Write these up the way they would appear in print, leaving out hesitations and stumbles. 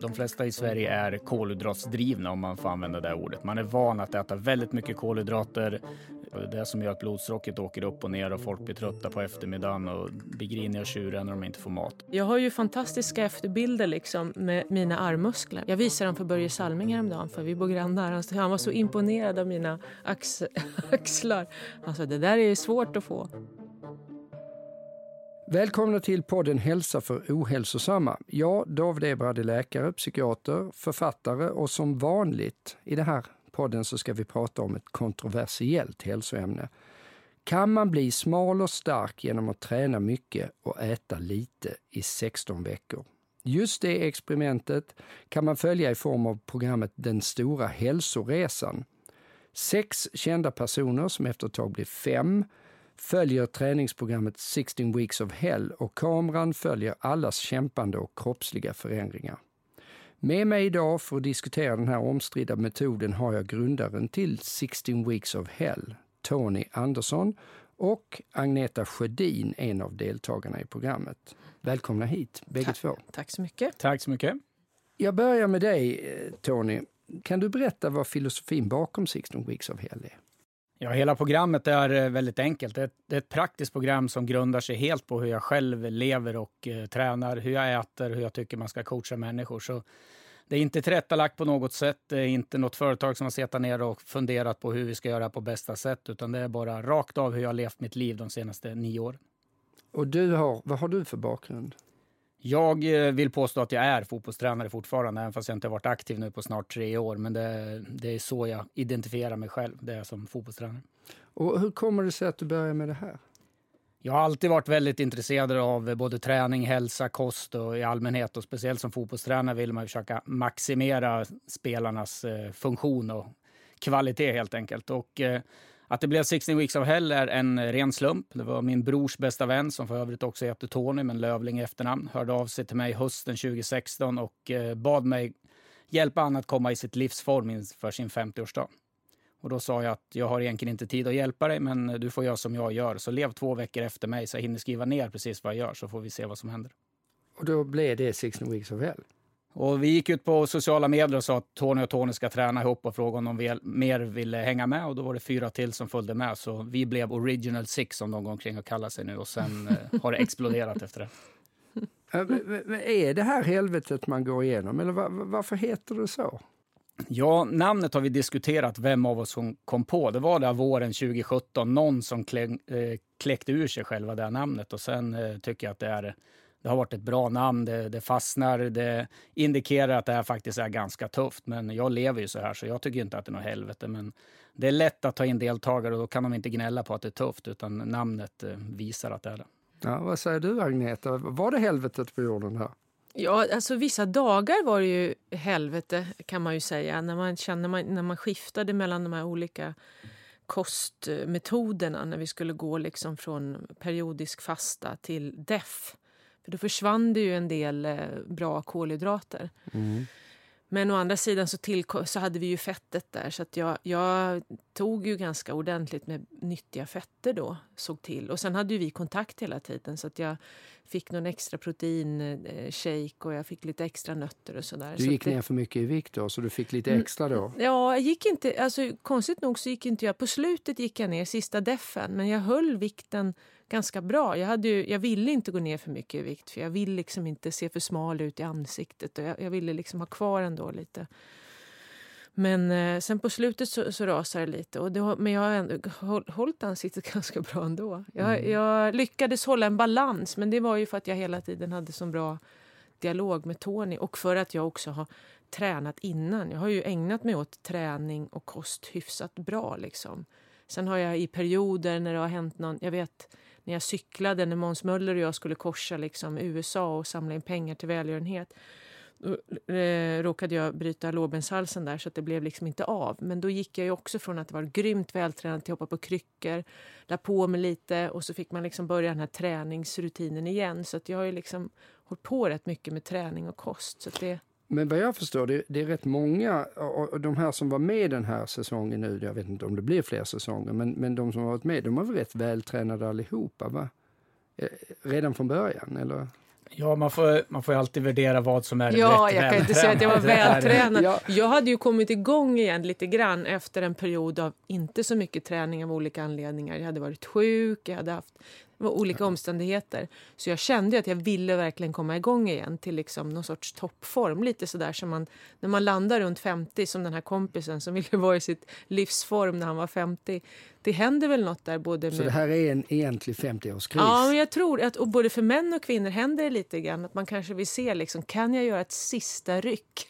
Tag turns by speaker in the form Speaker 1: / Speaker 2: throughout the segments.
Speaker 1: De flesta i Sverige är kolhydratsdrivna, om man får använda det ordet. Man är van att äta väldigt mycket kolhydrater. Det är det som gör att blodsockret åker upp och ner och folk blir trötta på eftermiddagen och blir griniga och tjuriga när de inte får mat.
Speaker 2: Jag har ju fantastiska efterbilder liksom med mina armmuskler. Jag visade dem för Börje Salming häromdagen, för vi bor grannar. Han var så imponerad av mina axlar. Alltså det där är svårt att få.
Speaker 3: Välkomna till podden Hälsa för ohälsosamma. Jag, David Ebrard, är läkare, psykiater, författare och som vanligt i den här podden så ska vi prata om ett kontroversiellt hälsoämne. Kan man bli smal och stark genom att träna mycket och äta lite i 16 veckor? Just det experimentet kan man följa i form av programmet Den stora hälsoresan. 6 kända personer som efter ett tag blir 5 följer träningsprogrammet 16 Weeks of Hell och kameran följer allas kämpande och kroppsliga förändringar. Med mig idag för att diskutera den här omstridda metoden har jag grundaren till 16 Weeks of Hell, Tony Andersson, och Agneta Sjödin, en av deltagarna i programmet. Välkomna hit, bägge två.
Speaker 2: Tack så mycket.
Speaker 1: Tack så mycket.
Speaker 3: Jag börjar med dig, Tony. Kan du berätta vad filosofin bakom 16 Weeks of Hell är?
Speaker 1: Ja, hela programmet är väldigt enkelt. Det är ett praktiskt program som grundar sig helt på hur jag själv lever och tränar, hur jag äter, hur jag tycker man ska coacha människor. Så det är inte tillrättalagt på något sätt. Det är inte något företag som har suttit ner och funderat på hur vi ska göra på bästa sätt, utan det är bara rakt av hur jag har levt mitt liv de senaste 9 åren. Och
Speaker 3: vad har du för bakgrund?
Speaker 1: Jag vill påstå att jag är fotbollstränare fortfarande, även fast jag inte har varit aktiv nu på snart 3 år. Men det är så jag identifierar mig själv, det är som fotbollstränare.
Speaker 3: Och hur kommer det sig att du börjar med det här?
Speaker 1: Jag har alltid varit väldigt intresserad av både träning, hälsa, kost och i allmänhet. Och speciellt som fotbollstränare vill man försöka maximera spelarnas funktion och kvalitet helt enkelt. Och att det blev 16 Weeks of Hell är en ren slump. Det var min brors bästa vän, som för övrigt också heter Tony, men Lövling i efternamn, hörde av sig till mig hösten 2016 och bad mig hjälpa han att komma i sitt livsform för sin 50-årsdag. Och då sa jag att jag har egentligen inte tid att hjälpa dig, men du får göra som jag gör. Så lev 2 veckor efter mig så jag hinner skriva ner precis vad jag gör, så får vi se vad som händer.
Speaker 3: Och då blev det 16 Weeks of Hell?
Speaker 1: Och vi gick ut på sociala medier och sa att Tony ska träna ihop och fråga om de mer ville hänga med. Och då var det 4 till som följde med. Så vi blev Original 6 som de går omkring och kallar sig nu. Och sen har det exploderat efter det.
Speaker 3: Är det här helvetet man går igenom? Eller varför heter det så?
Speaker 1: Ja, namnet har vi diskuterat vem av oss som kom på. Det var där våren 2017. Någon som kläckte ur sig själva det här namnet. Och sen tycker jag att det har varit ett bra namn, det fastnar, det indikerar att det här faktiskt är ganska tufft. Men jag lever ju så här, så jag tycker inte att det är något helvete. Men det är lätt att ta in deltagare och då kan de inte gnälla på att det är tufft, utan namnet visar att det är det.
Speaker 3: Ja, vad säger du, Agneta? Var det helvetet på jorden här?
Speaker 2: Ja, alltså vissa dagar var det ju helvete kan man ju säga. När man skiftade mellan de här olika kostmetoderna. När vi skulle gå liksom från periodisk fasta till DEF. För då försvann det ju en del bra kolhydrater. Mm. Men å andra sidan så hade vi ju fettet där. Så att jag tog ju ganska ordentligt med nyttiga fetter då. Såg till. Och sen hade ju vi kontakt hela tiden. Så att jag fick någon extra proteinshake och jag fick lite extra nötter och sådär.
Speaker 3: Du gick ner för mycket i vikt då, så du fick lite extra då?
Speaker 2: Ja, jag gick inte, alltså konstigt nog så gick inte jag. På slutet gick jag ner sista defen. Men jag höll vikten ganska bra. Jag ville inte gå ner för mycket i vikt. För jag vill liksom inte se för smal ut i ansiktet. Och jag ville liksom ha kvar ändå lite. Men sen på slutet så rasade det lite. Men jag har ändå hållit ansiktet ganska bra ändå. Jag lyckades hålla en balans. Men det var ju för att jag hela tiden hade så bra dialog med Tony. Och för att jag också har tränat innan. Jag har ju ägnat mig åt träning och kost hyfsat bra liksom. Sen har jag i perioder när det har hänt någon, jag vet när jag cyklade, när Måns Möller och jag skulle korsa liksom USA och samla in pengar till välgörenhet. Då råkade jag bryta lårbenshalsen där så att det blev liksom inte av. Men då gick jag ju också från att vara grymt vältränad till att hoppa på kryckor, la på mig lite och så fick man liksom börja den här träningsrutinen igen. Så att jag har ju liksom hållit på rätt mycket med träning och kost. Så att det...
Speaker 3: Men vad jag förstår, det är rätt många, och de här som var med den här säsongen nu, jag vet inte om det blir fler säsonger, men de som har varit med, de har varit rätt vältränade allihopa, va? Redan från början, eller?
Speaker 1: Ja, man får ju alltid värdera vad som är
Speaker 2: Ja,
Speaker 1: rätt
Speaker 2: jag kan inte
Speaker 1: vältränad.
Speaker 2: säga att jag var vältränad.
Speaker 3: Ja.
Speaker 2: Jag hade ju kommit igång igen lite grann efter en period av inte så mycket träning av olika anledningar. Jag hade varit sjuk, jag hade haft olika omständigheter. Så jag kände att jag ville verkligen komma igång igen till liksom någon sorts toppform. Lite sådär som man, när man landar runt 50, som den här kompisen som ville vara i sitt livsform när han var 50. Det händer väl något där både med...
Speaker 3: Så det här är en egentlig 50-årskris?
Speaker 2: Ja, men jag tror att och både för män och kvinnor händer det lite grann. Att man kanske vill se, liksom, kan jag göra ett sista ryck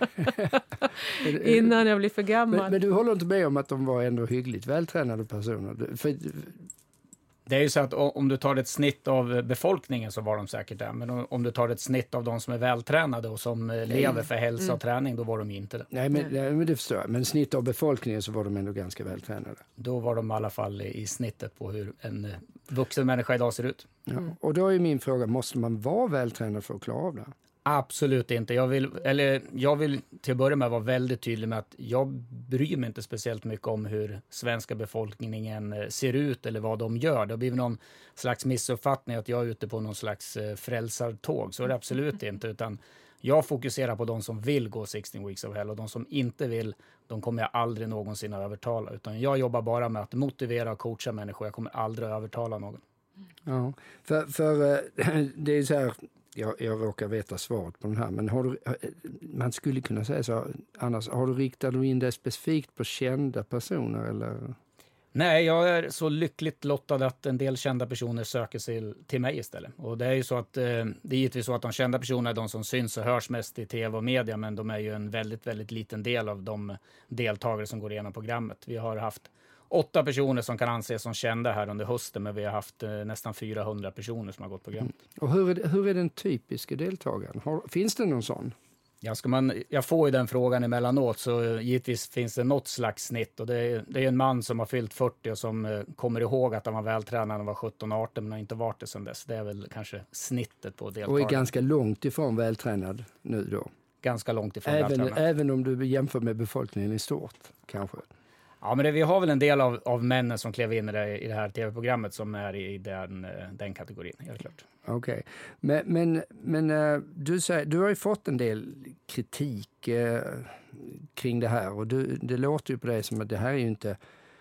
Speaker 2: innan jag blir för gammal?
Speaker 3: Men du håller inte med om att de var ändå hyggligt vältränade personer? För...
Speaker 1: Det är ju så att om du tar ett snitt av befolkningen så var de säkert där. Men om du tar ett snitt av de som är vältränade och som lever för hälsa och träning, då var de inte det.
Speaker 3: Nej, men det förstår jag. Men snitt av befolkningen så var de ändå ganska vältränade.
Speaker 1: Då var de i alla fall i snittet på hur en vuxen människa idag ser ut.
Speaker 3: Ja. Och då är min fråga, måste man vara vältränad för att klara av det?
Speaker 1: Absolut inte. Jag vill till att börja med vara väldigt tydlig med att jag bryr mig inte speciellt mycket om hur svenska befolkningen ser ut eller vad de gör. Det har blivit någon slags missuppfattning att jag är ute på någon slags frälsartåg. Så är det absolut inte, utan jag fokuserar på de som vill gå 16 weeks of hell, och de som inte vill, de kommer jag aldrig någonsin att övertala. Utan jag jobbar bara med att motivera och coacha människor. Jag kommer aldrig att övertala någon.
Speaker 3: Ja, för det är så här... Jag råkar veta svaret på den här, men man skulle kunna säga så, annars riktar du in det specifikt på kända personer eller?
Speaker 1: Nej, jag är så lyckligt lottad att en del kända personer söker sig till mig istället. Och det är ju så att det är givetvis så att de kända personerna är de som syns och hörs mest i tv och media, men de är ju en väldigt, väldigt liten del av de deltagare som går igenom programmet. Vi har haft 8 personer som kan anses som kända här under hösten, men vi har haft nästan 400 personer som har gått programmet.
Speaker 3: Och hur är den typiska deltagaren? Finns det någon sån?
Speaker 1: Ja, jag får ju den frågan emellanåt, så givetvis finns det något slags snitt. Och det är en man som har fyllt 40 och som kommer ihåg att han var vältränad när han var 17-18, men har inte varit det sedan dess. Det är väl kanske snittet på deltagare.
Speaker 3: Och är ganska långt ifrån vältränad nu då?
Speaker 1: Ganska långt ifrån vältränad.
Speaker 3: Även om du jämför med befolkningen i stort, kanske?
Speaker 1: Ja, men vi har väl en del av männen som klev in i det här tv-programmet som är i den kategorin, helt klart.
Speaker 3: Okej. Men du har ju fått en del kritik kring det här, och det låter ju på dig som att det här är ju inte...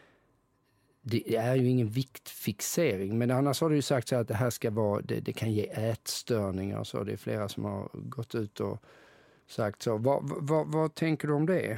Speaker 3: Det är ju ingen viktfixering, men annars har du ju sagt så att det här ska vara, det kan ge ätstörningar, så det är flera som har gått ut och sagt så. Vad tänker du om det?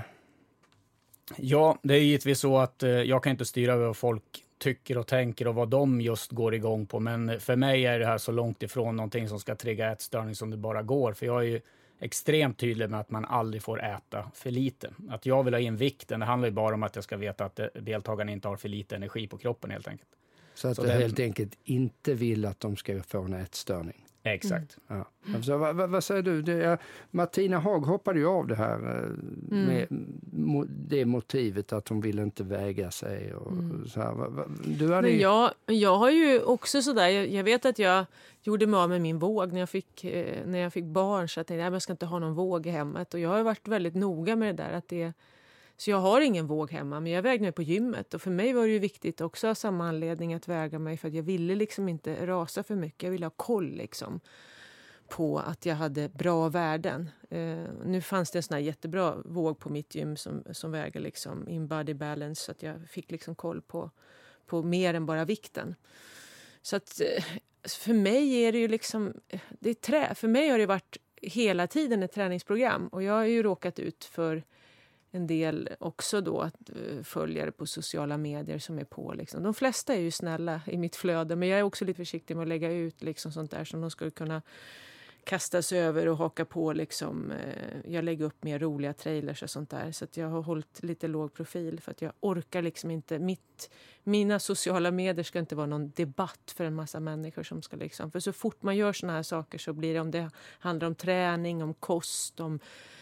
Speaker 1: Ja, det är givetvis så att jag kan inte styra över vad folk tycker och tänker och vad de just går igång på. Men för mig är det här så långt ifrån någonting som ska trigga ätstörning som det bara går. För jag är ju extremt tydlig med att man aldrig får äta för lite. Att jag vill ha in vikten, det handlar ju bara om att jag ska veta att deltagarna inte har för lite energi på kroppen helt enkelt.
Speaker 3: Så att du helt enkelt inte vill att de ska få en ätstörning?
Speaker 1: Exakt.
Speaker 3: Ja. Alltså, vad säger du? Martina Haag hoppade ju av det här med det motivet att hon vill inte väga sig. Och så här.
Speaker 2: Men jag har ju också sådär, jag vet att jag gjorde mig av med min våg när jag fick barn, så att jag ska inte ha någon våg i hemmet. Och jag har varit väldigt noga med det där. Så jag har ingen våg hemma, men jag vägde mig på gymmet. Och för mig var det ju viktigt också av samma anledning att väga mig, för att jag ville liksom inte rasa för mycket. Jag ville ha koll liksom på att jag hade bra värden. Nu fanns det en sån här jättebra våg på mitt gym som väger liksom in body balance, så att jag fick liksom koll på mer än bara vikten. Så att för mig är det ju liksom, för mig har det varit hela tiden ett träningsprogram, och jag har ju råkat ut för en del också då att följare på sociala medier som är på liksom. De flesta är ju snälla i mitt flöde, men jag är också lite försiktig med att lägga ut liksom sånt där som de skulle kunna kasta sig över och haka på liksom. Jag lägger upp mer roliga trailers och sånt där, så att jag har hållit lite låg profil, för att jag orkar liksom inte, mina sociala medier ska inte vara någon debatt för en massa människor som ska liksom, för så fort man gör såna här saker så blir det, om det handlar om träning, om kost, om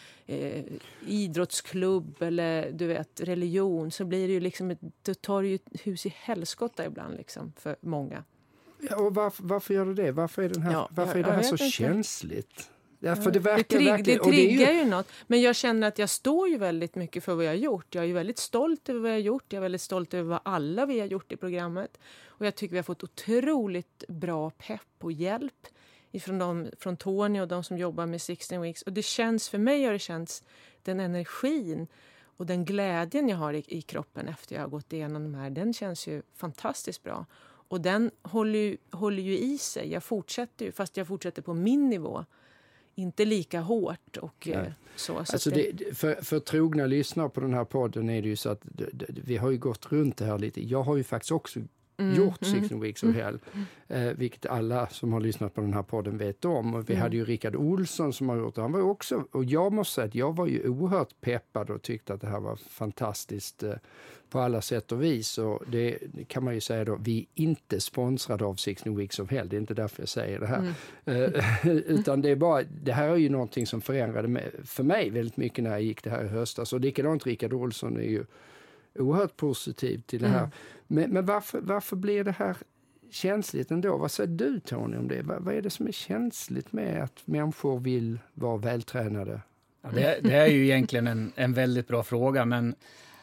Speaker 2: idrottsklubb eller du vet religion, så blir det ju liksom, det tar ju ett hus i helskotta ibland liksom för många.
Speaker 3: Ja, och varför gör det? Varför är det här så känsligt? Ja, för
Speaker 2: det triggar ju något. Men jag känner att jag står ju väldigt mycket för vad jag har gjort. Jag är ju väldigt stolt över vad jag har gjort. Jag är väldigt stolt över vad alla vi har gjort i programmet. Och jag tycker vi har fått otroligt bra pepp och hjälp från Tony och de som jobbar med 16 Weeks. Och det känns, för mig har det känts, den energin och den glädjen jag har i kroppen efter jag har gått igenom de här, den känns ju fantastiskt bra. Och den håller ju i sig. Jag fortsätter ju, fast jag fortsätter på min nivå. Inte lika hårt och så.
Speaker 3: Alltså för trogna lyssnare på den här podden är det ju så att vi har ju gått runt det här lite. Jag har ju faktiskt också gjort 16 Weeks of Hell, vilket alla som har lyssnat på den här podden vet om. Och vi hade ju Rickard Olsson som har gjort det. Han var ju också, och jag måste säga att jag var ju oerhört peppad och tyckte att det här var fantastiskt på alla sätt och vis. Och det kan man ju säga då, vi är inte sponsrade av 16 Weeks of Hell. Det är inte därför jag säger det här. Utan det är bara, det här är ju någonting som förändrade för mig väldigt mycket när jag gick det här i höstas. Och likadant Rickard Olsson är ju oerhört positiv till det här. Men varför blir det här känsligt ändå? Vad säger du, Tony, om det? Vad är det som är känsligt med att människor vill vara vältränade?
Speaker 1: Ja, det är ju egentligen en väldigt bra fråga, men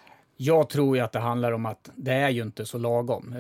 Speaker 1: jag tror ju att det handlar om att det är ju inte så lagom.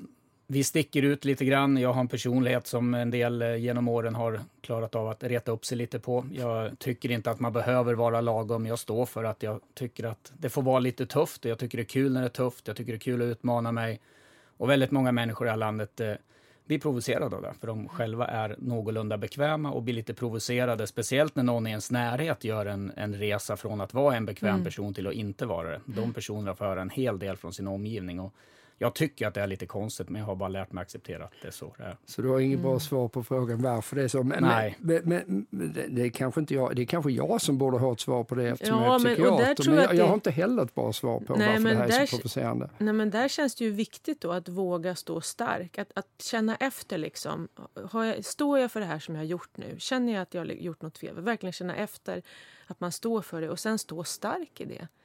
Speaker 1: Vi sticker ut lite grann. Jag har en personlighet som en del genom åren har klarat av att reta upp sig lite på. Jag tycker inte att man behöver vara lagom. Jag står för att jag tycker att det får vara lite tufft. Jag tycker det är kul när det är tufft. Jag tycker det är kul att utmana mig. Och väldigt många människor i det här landet blir provocerade av det. För de själva är någorlunda bekväma och blir lite provocerade. Speciellt när någon i ens närhet gör en resa från att vara en bekväm person till att inte vara det. De personerna får höra en hel del från sin omgivning. Och jag tycker att det är lite konstigt, men jag har bara lärt mig acceptera att det är så det är.
Speaker 3: Så du har inget bra svar på frågan varför det är så?
Speaker 1: Nej.
Speaker 3: Men det är kanske inte jag. Det är kanske jag som borde ha ett svar på det eftersom
Speaker 2: Ja,
Speaker 3: jag är psykiater. Men jag har inte heller ett bra svar på varför det här är så provocerande.
Speaker 2: Nej, men där känns det ju viktigt då att våga stå stark. Att känna efter liksom. Står jag för det här som jag har gjort nu? Känner jag att jag har gjort något fel? Verkligen känna efter att man står för det och sen stå stark i det.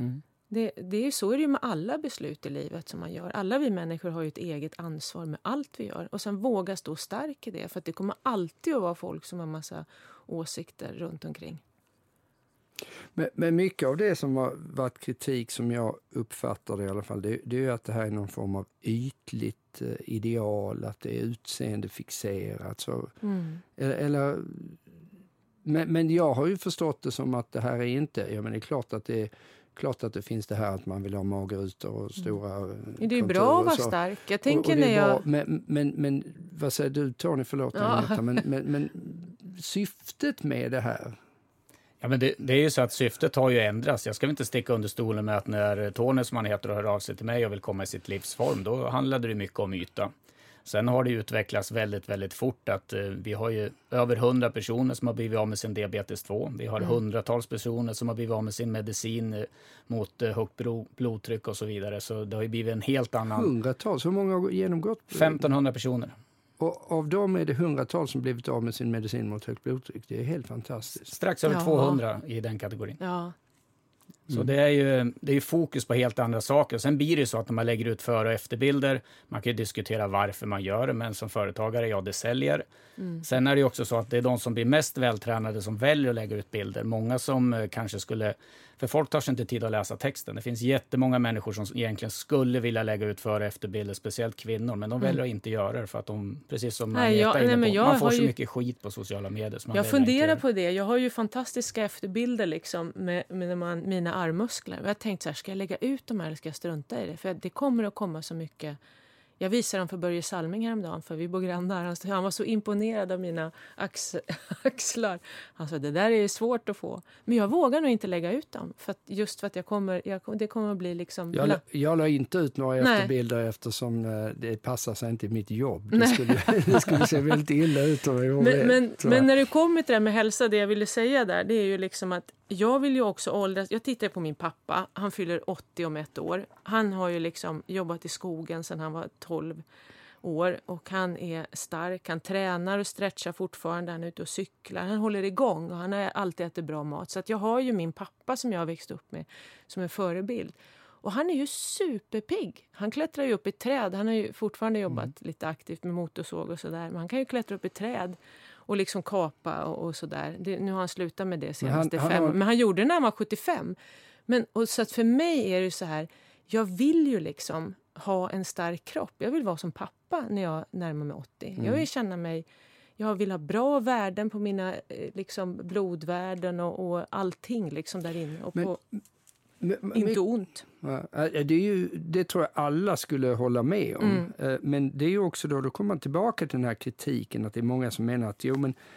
Speaker 2: Det är ju så är det ju med alla beslut i livet som man gör. Alla vi människor har ju ett eget ansvar med allt vi gör. Och sen våga stå stark i det. För att det kommer alltid att vara folk som har massa åsikter runt omkring.
Speaker 3: Men mycket av det som har varit kritik som jag uppfattar det i alla fall. Det är ju att det här är någon form av ytligt ideal. Att det är utseendefixerat. Så, men jag har ju förstått det som att det här är inte... Ja, men det är klart att det finns det här att man vill ha magrutor och stora
Speaker 2: Det är bra att vara stark. Jag tänker när jag...
Speaker 3: Men vad säger du, Tony? Förlåt. Ja. Men syftet med det här...
Speaker 1: Ja, men det är ju så att syftet har ju ändrats. Jag ska inte sticka under stolen med att när Tony, som han heter, hör av sig till mig och vill komma i sitt livsform, då handlade det mycket om yta. Sen har det utvecklats väldigt, väldigt fort att vi har ju över 100 personer som har blivit av med sin diabetes 2. Vi har hundratals personer som har blivit av med sin medicin mot högt blodtryck och så vidare. Så det har ju blivit en helt annan...
Speaker 3: Hundratals? Hur många har genomgått?
Speaker 1: 1500 personer.
Speaker 3: Och av dem är det hundratals som blivit av med sin medicin mot högt blodtryck. Det är helt fantastiskt.
Speaker 1: Strax över 200 i den kategorin.
Speaker 2: Ja.
Speaker 1: Så det är ju fokus på helt andra saker. Sen blir det så att när man lägger ut före- och efterbilder, man kan ju diskutera varför man gör det, men som företagare, det säljer. Sen är det ju också så att det är de som blir mest vältränade som väljer att lägga ut bilder. Många som kanske skulle... För folk tar sig inte tid att läsa texten. Det finns jättemånga människor som egentligen skulle vilja lägga ut före- och efterbilder, speciellt kvinnor. Men de väljer att inte göra det för att de, precis som man får så mycket skit på sociala medier.
Speaker 2: Jag funderar på det. Jag har ju fantastiska efterbilder liksom med mina armmuskler. Och jag tänkte så här, ska jag lägga ut dem här eller ska jag strunta i det? För det kommer att komma så mycket... Jag visade dem för Börje Salming häromdagen, för vi bor grannar. Han var så imponerad av mina axlar. Han sa, det där är svårt att få. Men jag vågar nog inte lägga ut dem. För att det kommer att bli liksom...
Speaker 3: Jag la inte ut några efterbilder eftersom det passar sig inte i mitt jobb. Det skulle se väldigt illa ut.
Speaker 2: Men när du kommer till det med hälsa, det jag ville säga där, det är ju liksom att jag vill ju också åldras. Jag tittar på min pappa. Han fyller 80 om ett år. Han har ju liksom jobbat i skogen sedan han var 12 år. Och han är stark. Han tränar och stretchar fortfarande. Han är ute och cyklar. Han håller igång och han har alltid ätit bra mat. Så att jag har ju min pappa som jag har växt upp med som en förebild. Och han är ju superpigg. Han klättrar ju upp i träd. Han har ju fortfarande jobbat lite aktivt med motorsåg och sådär. Men han kan ju klättra upp i träd och liksom kapa och sådär. Nu har han slutat med det senaste 5 år. Men han gjorde det när han var 75. Så att för mig är det så här, jag vill ju liksom ha en stark kropp. Jag vill vara som pappa när jag närmar mig 80. Jag vill känna mig... jag vill ha bra värden på mina liksom blodvärden och allting liksom där inne. Och inte ont.
Speaker 3: Det tror jag alla skulle hålla med om. Men det är ju också då kommer man tillbaka till den här kritiken att det är många som menar att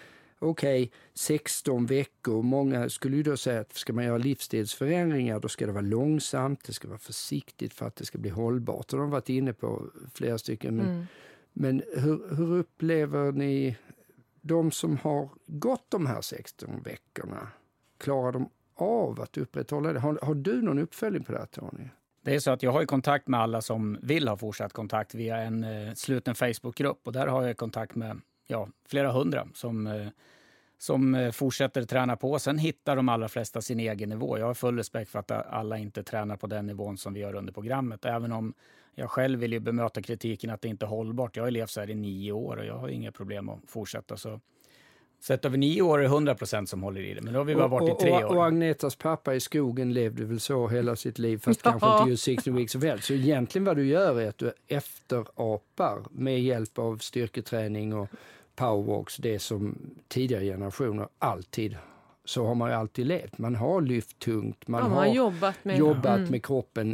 Speaker 3: 16 veckor. Många skulle ju då säga att ska man göra livsstilsförändringar då ska det vara långsamt, det ska vara försiktigt för att det ska bli hållbart. Och de har varit inne på flera stycken. Men hur upplever ni de som har gått de här 16 veckorna? Klarar de av att upprätthålla det? Har du någon uppföljning på det här, Tony?
Speaker 1: Det är så att jag har kontakt med alla som vill ha fortsatt kontakt via en sluten Facebookgrupp. Och där har jag kontakt med flera hundra som fortsätter träna på. Sen hittar de allra flesta sin egen nivå. Jag har full respekt för att alla inte tränar på den nivån som vi gör under programmet. Även om jag själv vill ju bemöta kritiken att det inte är hållbart. Jag har levt så här i 9 år och jag har inga problem att fortsätta. Så över 9 år är 100% som håller i det. Men då har vi bara varit i 3 år.
Speaker 3: Och Agnetas pappa i skogen levde väl så hela sitt liv. Fast kanske inte just 16 weeks of health. Så egentligen vad du gör är att du efterapar med hjälp av styrketräning och powerwalks. Det som tidigare generationer alltid, så har man ju alltid levt. Man har lyft tungt. Man har jobbat med kroppen.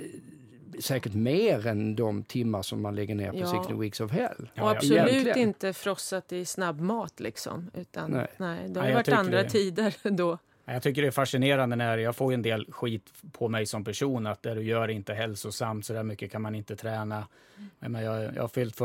Speaker 3: Säkert mer än de timmar som man lägger ner på 16 weeks of hell.
Speaker 2: Och absolut inte frossat i snabbmat liksom. Utan, nej det har varit andra tider då.
Speaker 1: Jag tycker det är fascinerande när jag får en del skit på mig som person. Att det du gör är inte hälsosamt. Så där mycket kan man inte träna. Men jag har fyllt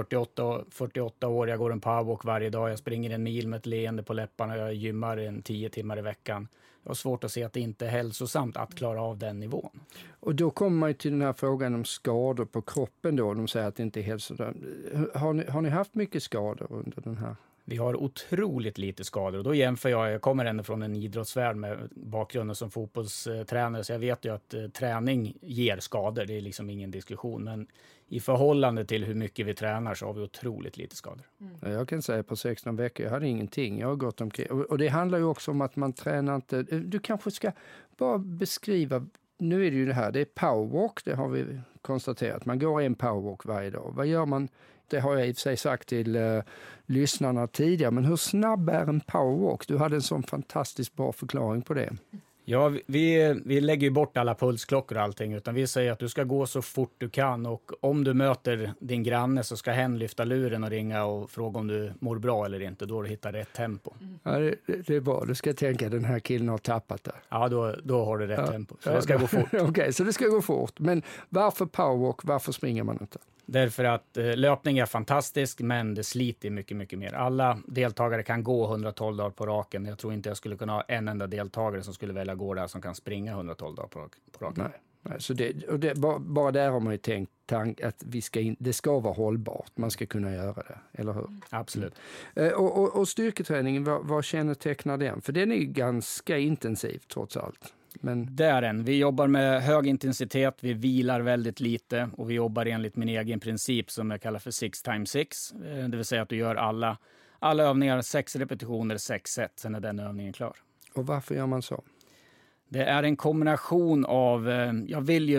Speaker 1: 48 år. Jag går en powerwalk varje dag. Jag springer en mil med ett leende på läpparna. Jag gymmar 10 timmar i veckan. Jag har svårt att se att det inte är hälsosamt att klara av den nivån.
Speaker 3: Och då kommer man ju till den här frågan om skador på kroppen då. De säger att det inte är hälsosamt. Har ni haft mycket skador under den här?
Speaker 1: Vi har otroligt lite skador och då jämför jag kommer ändå från en idrottsvärld med bakgrunden som fotbollstränare så jag vet ju att träning ger skador, det är liksom ingen diskussion, men i förhållande till hur mycket vi tränar så har vi otroligt lite skador.
Speaker 3: Jag kan säga på 16 veckor, jag hade ingenting, jag har gått omkring och det handlar ju också om att man tränar inte, du kanske ska bara beskriva, nu är det ju det här, det är powerwalk, det har vi konstaterat, man går en powerwalk varje dag, vad gör man? Det har jag i och för sig sagt till lyssnarna tidigare. Men hur snabb är en powerwalk? Du hade en sån fantastiskt bra förklaring på det.
Speaker 1: Ja, vi lägger ju bort alla pulsklockor och allting. Utan vi säger att du ska gå så fort du kan. Och om du möter din granne så ska hen lyfta luren och ringa och fråga om du mår bra eller inte. Då du hittar rätt tempo.
Speaker 3: Ja, det är bra. Du ska tänka att den här killen har tappat det.
Speaker 1: Ja, då har du rätt tempo. Så det ska gå fort.
Speaker 3: Okej, så det ska gå fort. Men varför powerwalk? Varför springer man inte?
Speaker 1: Därför att löpning är fantastisk, men det sliter mycket, mycket mer. Alla deltagare kan gå 112 dagar på raken. Jag tror inte jag skulle kunna ha en enda deltagare som skulle välja gå där som kan springa 112 dagar på raken.
Speaker 3: Nej, så bara där har man ju tänkt att det ska vara hållbart. Man ska kunna göra det, eller hur?
Speaker 1: Absolut.
Speaker 3: Och styrketräningen, vad kännetecknar den? För den är ju ganska intensiv trots allt. Men...
Speaker 1: Det är den. Vi jobbar med hög intensitet, vi vilar väldigt lite och vi jobbar enligt min egen princip som jag kallar för 6x6. Det vill säga att du gör alla övningar 6 repetitioner, 6 set, sen är den övningen klar.
Speaker 3: Och varför gör man så?
Speaker 1: Det är en kombination av, jag vill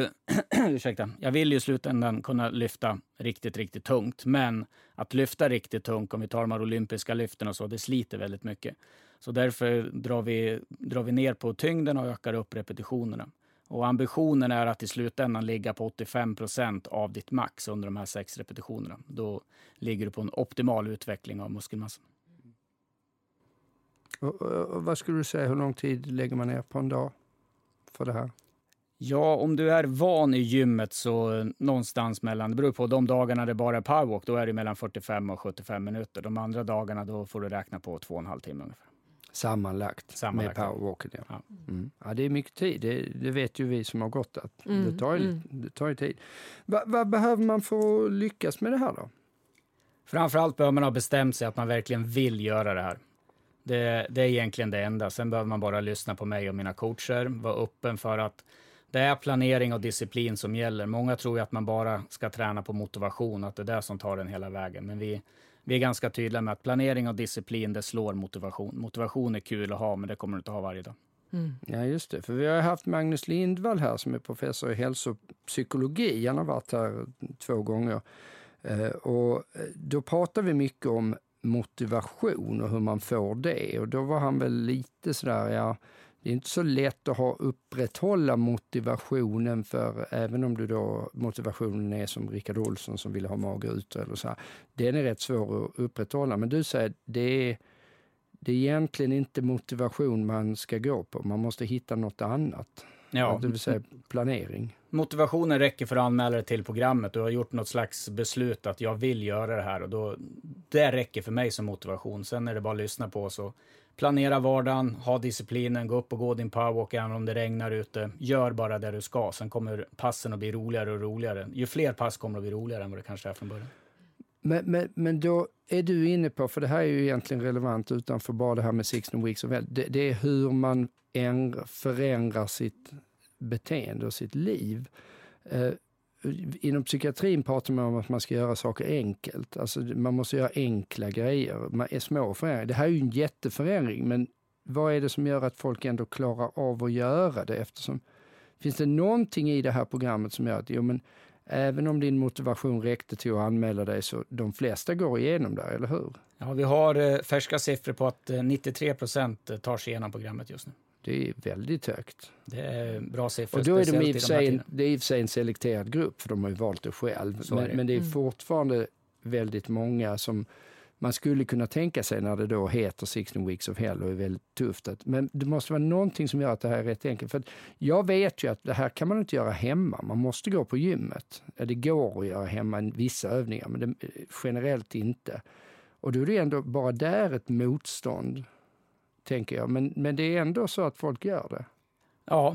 Speaker 1: ju i slutändan kunna lyfta riktigt, riktigt tungt. Men att lyfta riktigt tungt, om vi tar de här olympiska lyften och så, det sliter väldigt mycket. Så därför drar vi ner på tyngden och ökar upp repetitionerna. Och ambitionen är att i slutändan ligga på 85% av ditt max under de här 6 repetitionerna. Då ligger du på en optimal utveckling av muskelmassan.
Speaker 3: Och vad skulle du säga, hur lång tid lägger man ner på en dag för det här?
Speaker 1: Ja, om du är van i gymmet så någonstans mellan, det beror på de dagarna det bara är powerwalk, då är det mellan 45 och 75 minuter. De andra dagarna då får du räkna på 2,5 timmar ungefär. Sammanlagt.
Speaker 3: Med powerwalken, ja. Ja, det är mycket tid, det vet ju vi som har gått att det tar ju tid. Vad behöver man för att lyckas med det här då?
Speaker 1: Framförallt behöver man ha bestämt sig att man verkligen vill göra det här. Det är egentligen det enda. Sen behöver man bara lyssna på mig och mina coacher. Vara öppen för att det är planering och disciplin som gäller. Många tror ju att man bara ska träna på motivation. Att det är det som tar den hela vägen. Men vi är ganska tydliga med att planering och disciplin, det slår motivation. Motivation är kul att ha, men det kommer du inte ha varje dag.
Speaker 3: Ja, just det. För vi har haft Magnus Lindvall här som är professor i hälsopsykologi. Han har varit här 2 gånger. Och då pratar vi mycket om motivation och hur man får det. Och då var han väl lite sådär, det är inte så lätt att upprätthålla motivationen, för även om du då motivationen är som Rickard Olsson som vill ha magrutor eller så här, den är rätt svår att upprätthålla. Men du säger det är egentligen inte motivation man ska gå på, man måste hitta något annat.
Speaker 1: Ja,
Speaker 3: det vill säga planering.
Speaker 1: Motivationen räcker för att anmäla dig till programmet. Du har gjort något slags beslut att jag vill göra det här. Och det räcker för mig som motivation. Sen är det bara att lyssna på oss och planera vardagen, ha disciplinen, gå upp och gå din powerwalk även om det regnar ute. Gör bara det du ska. Sen kommer passen att bli roligare och roligare. Ju fler pass kommer att bli roligare än vad det kanske är från början.
Speaker 3: Men då är du inne på, för det här är ju egentligen relevant utanför bara det här med 16 weeks of hell. Det är hur man förändrar sitt beteende och sitt liv. Inom psykiatrin pratar man om att man ska göra saker enkelt. Alltså man måste göra enkla grejer. Man är små förändringar. Det här är ju en jätteförändring, men vad är det som gör att folk ändå klarar av att göra det? Eftersom, finns det någonting i det här programmet som gör att även om din motivation räckte till att anmäla dig, så de flesta går igenom där, eller hur?
Speaker 1: Ja, vi har färska siffror på att 93% tar sig igenom programmet just nu.
Speaker 3: Det är väldigt högt.
Speaker 1: Det är bra siffror.
Speaker 3: Och då är det i och för sig en selekterad grupp, för de har ju valt det själv. Men det är fortfarande väldigt många som man skulle kunna tänka sig när det då heter 16 weeks of hell och är väldigt tufft. Men det måste vara någonting som gör att det här är rätt enkelt. För jag vet ju att det här kan man inte göra hemma. Man måste gå på gymmet. Det går att göra hemma vissa övningar, men generellt inte. Och då är det ändå bara där ett motstånd, tänker jag. Men det är ändå så att folk gör det.
Speaker 1: Ja,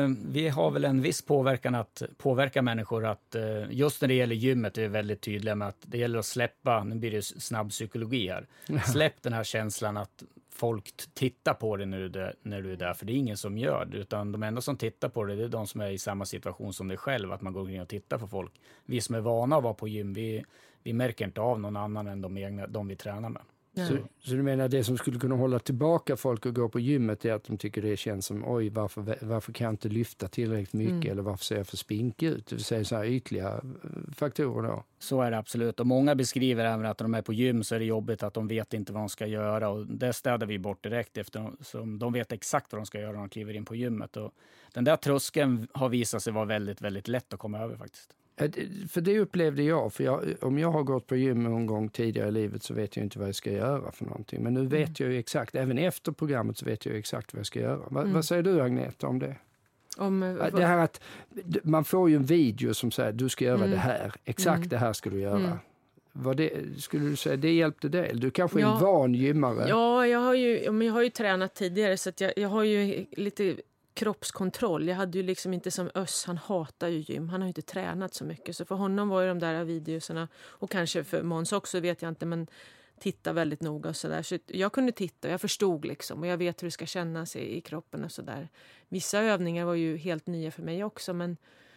Speaker 1: vi har väl en viss påverkan att påverka människor. Att, just när det gäller gymmet är vi väldigt tydliga med att det gäller att släppa, nu blir det snabb psykologi här. Släpp den här känslan att folk tittar på dig när du är där. För det är ingen som gör det, utan de enda som tittar på det är de som är i samma situation som dig själv. Att man går in och tittar på folk. Vi som är vana att vara på gym, vi märker inte av någon annan än de vi tränar med.
Speaker 3: Så du menar det som skulle kunna hålla tillbaka folk att gå på gymmet är att de tycker det känns som varför kan jag inte lyfta tillräckligt mycket eller varför ser jag för spink ut? Det vill säga så här ytliga faktorer då.
Speaker 1: Så är det absolut. Och många beskriver även att när de är på gym så är det jobbigt att de vet inte vad de ska göra. Och det städar vi bort direkt eftersom de vet exakt vad de ska göra när de kliver in på gymmet. Och den där tröskeln har visat sig vara väldigt, väldigt lätt att komma över faktiskt.
Speaker 3: För det upplevde jag, om jag har gått på gym en gång tidigare i livet så vet jag inte vad jag ska göra för någonting. Men nu vet jag ju exakt, även efter programmet så vet jag ju exakt vad jag ska göra. Vad säger du, Agneta, om det? Det här att man får ju en video som säger du ska göra det här, exakt det här ska du göra. Skulle du säga det hjälpte dig? Du kanske är en van gymmare.
Speaker 2: Ja, jag har ju tränat tidigare så att jag har ju lite kroppskontroll. Jag hade ju liksom inte som Öss, han hatar ju gym. Han har ju inte tränat så mycket. Så för honom var ju de där videoserna, och kanske för Måns också vet jag inte, men titta väldigt noga och sådär. Så jag kunde titta, jag förstod liksom, och jag vet hur det ska kännas i kroppen och sådär. Vissa övningar var ju helt nya för mig också, men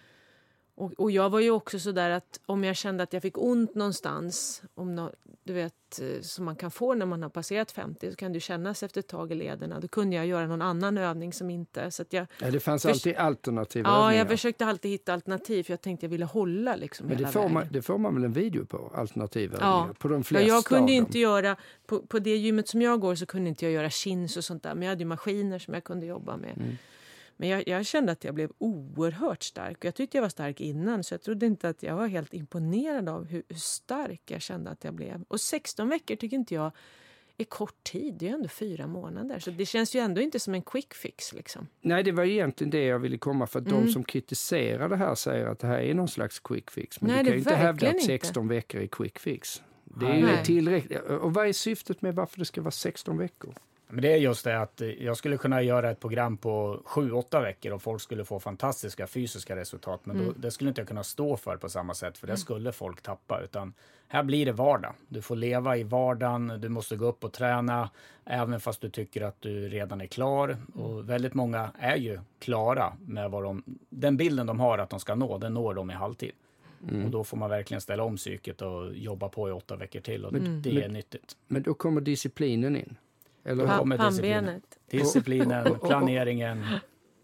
Speaker 2: och jag var ju också så där att om jag kände att jag fick ont någonstans, du vet, som man kan få när man har passerat 50, så kan du kännas efter ett tag i lederna. Då kunde jag göra någon annan övning som inte... Så att det fanns
Speaker 3: alltid alternativa övningar.
Speaker 2: Ja, jag försökte alltid hitta alternativ, för jag tänkte jag ville hålla liksom
Speaker 3: men
Speaker 2: hela
Speaker 3: det får man väl en video på, alternativa övningar, på de flesta.
Speaker 2: Jag kunde inte göra, på det gymmet som jag går så kunde inte jag göra chins och sånt där, men jag hade ju maskiner som jag kunde jobba med. Men jag kände att jag blev oerhört stark. Och jag tyckte jag var stark innan. Så jag trodde inte att jag var helt imponerad av hur stark jag kände att jag blev. Och 16 veckor tycker inte jag är kort tid. Det är ändå 4 månader. Så det känns ju ändå inte som en quick fix liksom.
Speaker 3: Nej, det var egentligen det jag ville komma. För att de som kritiserar det här säger att det här är någon slags quick fix. Men
Speaker 2: nej,
Speaker 3: du kan ju inte hävda att
Speaker 2: inte.
Speaker 3: 16 veckor är quick fix. Det är ju tillräckligt. Och vad är syftet med varför det ska vara 16 veckor?
Speaker 1: Men det är just det att jag skulle kunna göra ett program på 7-8 veckor och folk skulle få fantastiska fysiska resultat. Men det skulle inte jag kunna stå för på samma sätt, för det skulle folk tappa. Utan här blir det vardag. Du får leva i vardagen, du måste gå upp och träna även fast du tycker att du redan är klar. Och väldigt många är ju klara med den bilden de har att de ska nå, den når de i halvtid. Och då får man verkligen ställa om psyket och jobba på i 8 veckor till. Och det är nyttigt.
Speaker 3: Men då kommer disciplinen in.
Speaker 1: Eller kommer disciplinen, planeringen.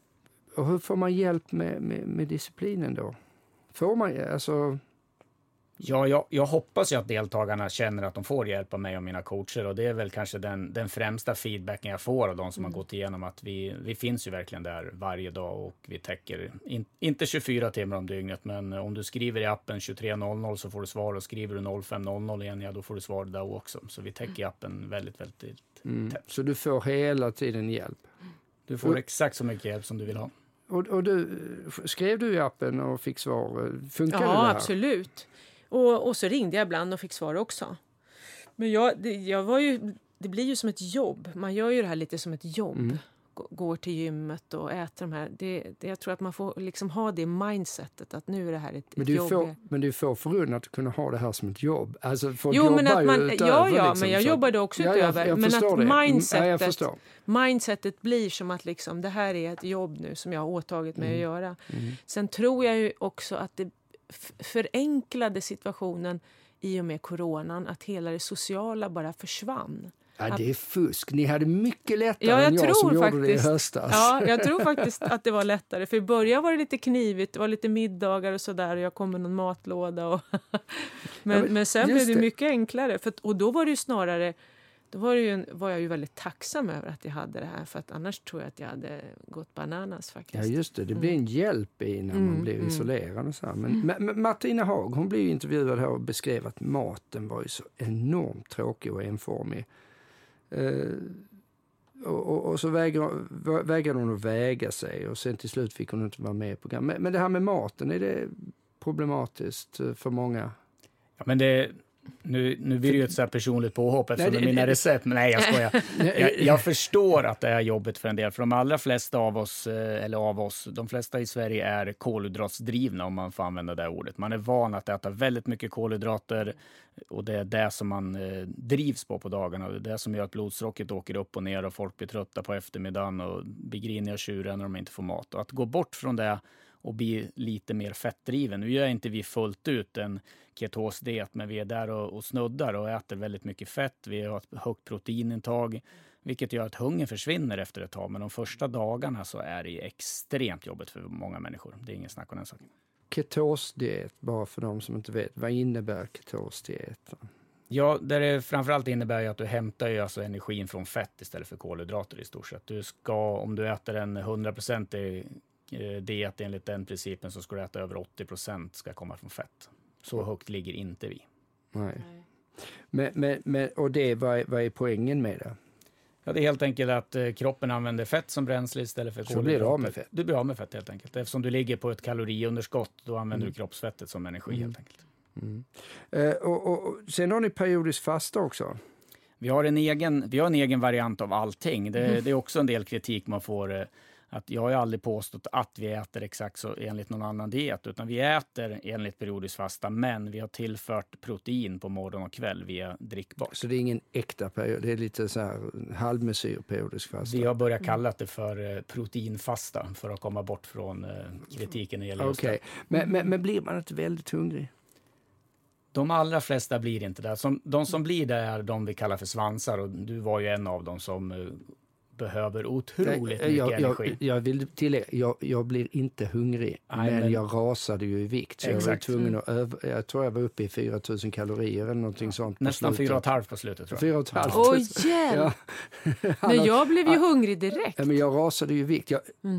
Speaker 3: Och hur får man hjälp med disciplinen då? Får man, alltså...
Speaker 1: Ja, jag hoppas ju att deltagarna känner att de får hjälp av mig och mina coacher, och det är väl kanske den främsta feedbacken jag får av de som har gått igenom, att vi finns ju verkligen där varje dag och vi täcker inte 24 timmar om dygnet, men om du skriver i appen 23.00 så får du svar, och skriver du 05.00 igen, ja då får du svar där också. Så vi täcker appen väldigt, väldigt tätt.
Speaker 3: Så du får hela tiden hjälp?
Speaker 1: Du får exakt så mycket hjälp som du vill ha.
Speaker 3: Och skrev du i appen och fick svar? Funkar det här?
Speaker 2: Ja, absolut. Och så ringde jag ibland och fick svar också. Men det blir ju som ett jobb. Man gör ju det här lite som ett jobb. Går till gymmet och äter de här. Jag tror att man får liksom ha det mindsetet att nu är det här ett jobb.
Speaker 3: Men du får förunnat att kunna ha det här som ett jobb. Alltså
Speaker 2: men att man, liksom, men jag jobbade också utöver.
Speaker 3: Jag
Speaker 2: men att
Speaker 3: det.
Speaker 2: mindsetet blir som att liksom, det här är ett jobb nu som jag har åtagit mig att göra. Sen tror jag ju också att det förenklade situationen i och med coronan, att hela det sociala bara försvann.
Speaker 3: Ja, det är fusk. Ni hade mycket lättare än jag som gjorde det i höstas.
Speaker 2: Ja, jag tror faktiskt att det var lättare. För i början var det lite knivigt, det var lite middagar och sådär, och jag kom med någon matlåda. Men sen blev det mycket enklare. Och då var det ju snarare, var jag ju väldigt tacksam över att jag hade det här, för att annars tror jag att jag hade gått bananas faktiskt. Ja,
Speaker 3: just det. Det blir en hjälp i när man blir isolerad och så här. Men Martina Haag, hon blev intervjuad här och beskrev att maten var ju så enormt tråkig och enformig. Och så vägrade hon att väga sig, och sen till slut fick hon inte vara med i programmet. Men det här med maten, är det problematiskt för många?
Speaker 1: Ja, men nu blir det ju ett så här personligt påhopp eftersom mina recept, men nej, jag skojar. Jag förstår att det är jobbigt för en del, för de allra flesta av oss, de flesta i Sverige är kolhydratsdrivna, om man får använda det ordet. Man är van att äta väldigt mycket kolhydrater, och det är det som man drivs på dagarna. Det är det som gör att blodsockret åker upp och ner och folk blir trötta på eftermiddagen och blir griniga och tjuriga när de inte får mat. Och att gå bort från det och bli lite mer fettdriven. Nu gör inte vi fullt ut en ketosdiet, men vi är där och snuddar och äter väldigt mycket fett. Vi har ett högt proteinintag, vilket gör att hungern försvinner efter ett tag. Men de första dagarna så är det extremt jobbigt för många människor. Det är ingen snack om den saken.
Speaker 3: Ketosdiet, bara för de som inte vet. Vad innebär ketosdiet?
Speaker 1: Ja, det framförallt innebär ju att du hämtar ju alltså energin från fett istället för kolhydrater i stort sett. Om du äter en 100% diet enligt den principen, så ska du äta över 80% ska komma från fett. Så högt ligger inte vi.
Speaker 3: Nej. Men, och vad är poängen med det?
Speaker 1: Ja, det är helt enkelt att kroppen använder fett som bränsle istället för kolhydrater.
Speaker 3: Så blir du av med fett?
Speaker 1: Du blir av med fett helt enkelt. Eftersom du ligger på ett kaloriunderskott, då använder du kroppsfettet som energi helt enkelt.
Speaker 3: Och sen har ni periodiskt fasta också?
Speaker 1: Vi har en egen variant av allting. Det är också en del kritik man får. Att jag har aldrig påstått att vi äter exakt så enligt någon annan diet, utan vi äter enligt periodiskt fasta, men vi har tillfört protein på morgon och kväll via drickbart.
Speaker 3: Så det är ingen äkta period, det är lite så här halvmesyr periodisk fasta?
Speaker 1: Vi har börjat kalla det för proteinfasta för att komma bort från kritiken när det gäller just det.
Speaker 3: Men blir man inte väldigt hungrig?
Speaker 1: De allra flesta blir inte det. De som blir det är de vi kallar för svansar, och du var ju en av dem som behöver otroligt mycket energi.
Speaker 3: Jag vill tillägga, jag blir inte hungrig, men jag rasade ju i vikt. Så jag var tvungen att jag tror jag var uppe i 4000 kalorier eller någonting sånt.
Speaker 1: Nästan 4,5 på slutet tror jag.
Speaker 3: 4,5.
Speaker 2: Oj, hjälp! Men jag blev ju hungrig direkt.
Speaker 3: Men jag rasade ju i vikt.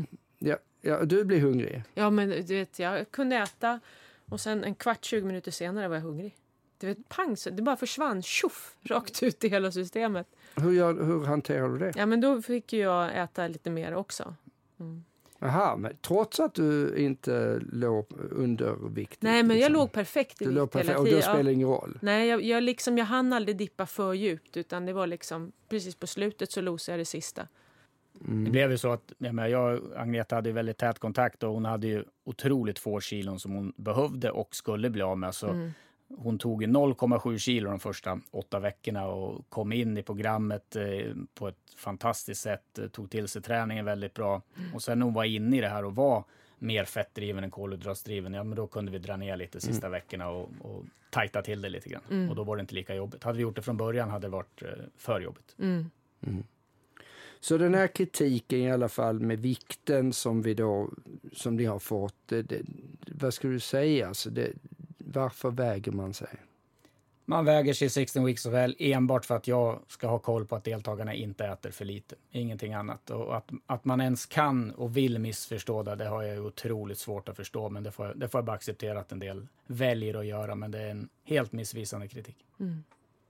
Speaker 3: Du blir hungrig.
Speaker 2: Ja, men du vet, jag kunde äta och sen en kvart, 20 minuter senare var jag hungrig. Du vet, pang, det bara försvann, tjoff, rakt ut i hela systemet.
Speaker 3: Hur hanterar du det?
Speaker 2: Ja, men då fick jag äta lite mer också.
Speaker 3: Aha, men trots att du inte låg underviktig?
Speaker 2: Nej, men jag låg perfekt i vikt hela tiden.
Speaker 3: Och då spelar ingen roll?
Speaker 2: Nej, jag hann aldrig dippa för djupt, utan det var liksom, precis på slutet så losade jag det sista.
Speaker 1: Det blev ju så att jag och Agneta hade väldigt tät kontakt, och hon hade ju otroligt få kilon som hon behövde och skulle bli av med. Så hon tog 0,7 kilo de första 8 veckorna och kom in i programmet på ett fantastiskt sätt. Tog till sig träningen väldigt bra. Och sen när hon var inne i det här och var mer fettdriven än kolhydratsdriven, men då kunde vi dra ner lite sista veckorna och tajta till det lite grann. Och då var det inte lika jobbigt. Hade vi gjort det från början hade det varit för jobbigt.
Speaker 3: Så den här kritiken i alla fall med vikten som ni har fått, vad ska du säga? Alltså varför väger man sig?
Speaker 1: Man väger sig 16 weeks of hell enbart för att jag ska ha koll på att deltagarna inte äter för lite. Ingenting annat. Och att man ens kan och vill missförstå det har jag otroligt svårt att förstå. Men det får jag bara acceptera att en del väljer att göra. Men det är en helt missvisande kritik.
Speaker 2: Mm.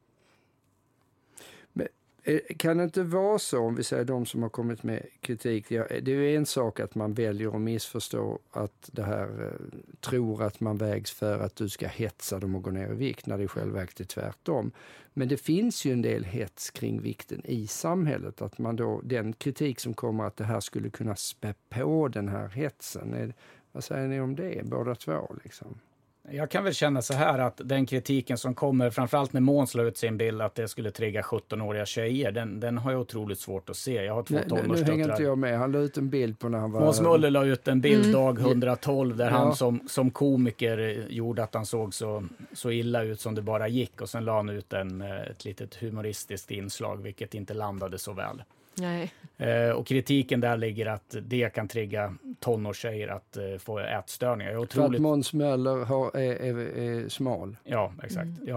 Speaker 3: Men, kan det inte vara så, om vi säger de som har kommit med kritik, det är ju en sak att man väljer att missförstå att det här tror att man vägs för att du ska hetsa dem och gå ner i vikt, när det i själva verket är tvärtom. Men det finns ju en del hets kring vikten i samhället, att man då, den kritik som kommer att det här skulle kunna spä på den här hetsen. Vad säger ni om det, båda två liksom?
Speaker 1: Jag kan väl känna så här att den kritiken som kommer, framförallt när Måns la ut sin bild att det skulle trigga 17-åriga tjejer, den har jag otroligt svårt att se. Jag har 2 tonårsdöttrar.
Speaker 3: Nu hänger inte jag med. Han la ut en bild på när han var...
Speaker 1: Måns Möller la ut en bild dag 112 där han som komiker gjorde att han såg så illa ut som det bara gick. Och sen la han ut ett litet humoristiskt inslag, vilket inte landade så väl.
Speaker 2: Nej.
Speaker 1: Och kritiken där ligger att det kan trigga tonårstjejer att få ätstörningar. Jag
Speaker 3: För att Måns Möller är smal.
Speaker 1: Ja, exakt.
Speaker 3: Det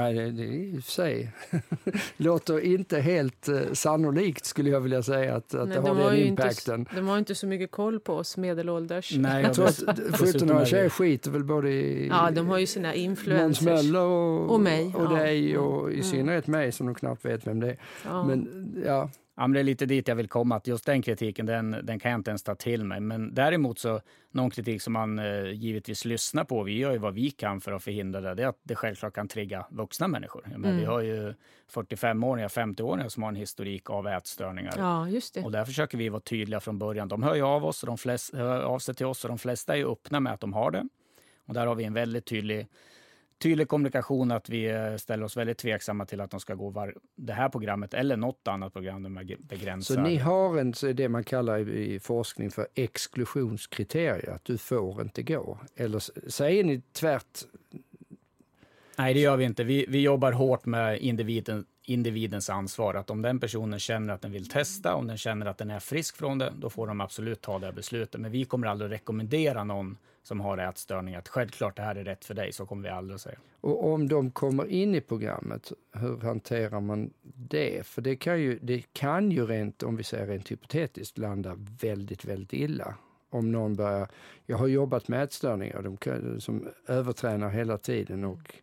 Speaker 3: i och för sig låter inte helt sannolikt, skulle jag vilja säga, att det har den impacten.
Speaker 2: De har inte så mycket koll på oss medelålders.
Speaker 3: Nej, jag tror att 17-åriga tjejer skiter väl både i...
Speaker 2: Ja, de har ju sina influencers.
Speaker 3: Måns Möller och
Speaker 2: mig.
Speaker 3: Och dig och i synnerhet mig som de knappt vet vem det är.
Speaker 2: Ja.
Speaker 3: Men ja...
Speaker 1: Ja, men det är lite dit jag vill komma, att just den kritiken, den kan jag inte ens ta till mig. Men däremot så, någon kritik som man givetvis lyssnar på, vi gör ju vad vi kan för att förhindra det är att det självklart kan trigga vuxna människor. Men vi har ju 45-åringar, 50-åringar som har en historik av ätstörningar.
Speaker 2: Ja, just det.
Speaker 1: Och där försöker vi vara tydliga från början. De hör ju av oss, och hör av sig till oss, och de flesta är öppna med att de har det. Och där har vi en väldigt tydlig kommunikation, att vi ställer oss väldigt tveksamma till att de ska gå det här programmet eller något annat program med begränsar.
Speaker 3: Så ni har det man kallar i forskning för exklusionskriterier, att du får inte gå? Eller säger ni tvärt?
Speaker 1: Nej, det gör vi inte. Vi jobbar hårt med individens ansvar. Att om den personen känner att den vill testa, om den känner att den är frisk från det, då får de absolut ta det beslutet. Men vi kommer aldrig rekommendera någon som har ätstörning att självklart det här är rätt för dig, så kommer vi aldrig säga. Och
Speaker 3: om de kommer in i programmet, hur hanterar man det? För det kan ju rent, om vi säger rent hypotetiskt, landa väldigt, väldigt illa. Om någon börjar, jag har jobbat med ätstörningar, som övertränar hela tiden, och